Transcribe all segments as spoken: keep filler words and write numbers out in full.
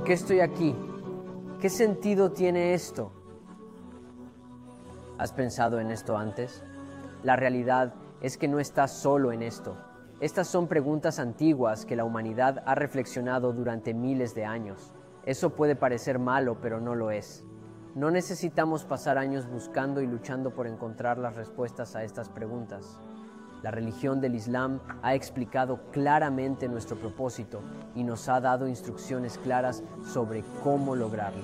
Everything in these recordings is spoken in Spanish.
qué estoy aquí? ¿Qué sentido tiene esto? ¿Has pensado en esto antes? La realidad es que no estás solo en esto. Estas son preguntas antiguas que la humanidad ha reflexionado durante miles de años. Eso puede parecer malo, pero no lo es. No necesitamos pasar años buscando y luchando por encontrar las respuestas a estas preguntas. La religión del Islam ha explicado claramente nuestro propósito y nos ha dado instrucciones claras sobre cómo lograrlo.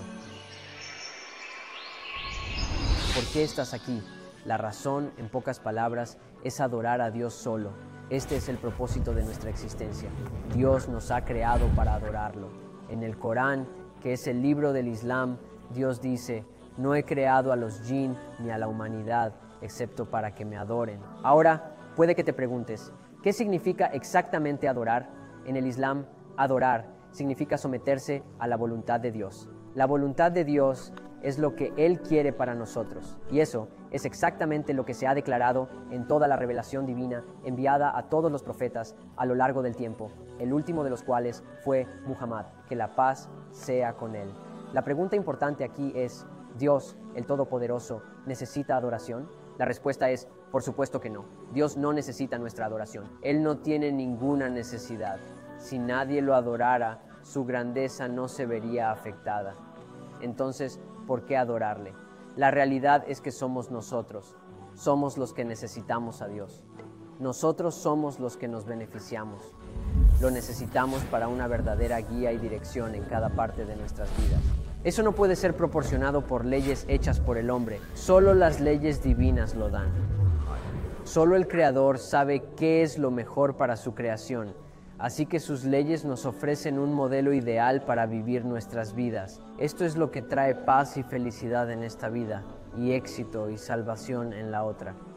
¿Por qué estás aquí? La razón, en pocas palabras, es adorar a Dios solo. Este es el propósito de nuestra existencia. Dios nos ha creado para adorarlo. En el Corán, que es el libro del Islam, Dios dice: no he creado a los jinn ni a la humanidad, excepto para que me adoren. Ahora, puede que te preguntes, ¿qué significa exactamente adorar? En el Islam, adorar significa someterse a la voluntad de Dios. La voluntad de Dios es lo que Él quiere para nosotros, y eso es exactamente lo que se ha declarado en toda la revelación divina enviada a todos los profetas a lo largo del tiempo, el último de los cuales fue Muhammad, que la paz sea con él. La pregunta importante aquí es: ¿Dios, el Todopoderoso, necesita adoración? La respuesta es: por supuesto que no. Dios no necesita nuestra adoración. Él no tiene ninguna necesidad. Si nadie lo adorara, su grandeza no se vería afectada. Entonces, ¿por qué adorarle? La realidad es que somos nosotros. Somos los que necesitamos a Dios. Nosotros somos los que nos beneficiamos. Lo necesitamos para una verdadera guía y dirección en cada parte de nuestras vidas. Eso no puede ser proporcionado por leyes hechas por el hombre. Solo las leyes divinas lo dan. Solo el Creador sabe qué es lo mejor para su creación. Así que sus leyes nos ofrecen un modelo ideal para vivir nuestras vidas. Esto es lo que trae paz y felicidad en esta vida, y éxito y salvación en la otra.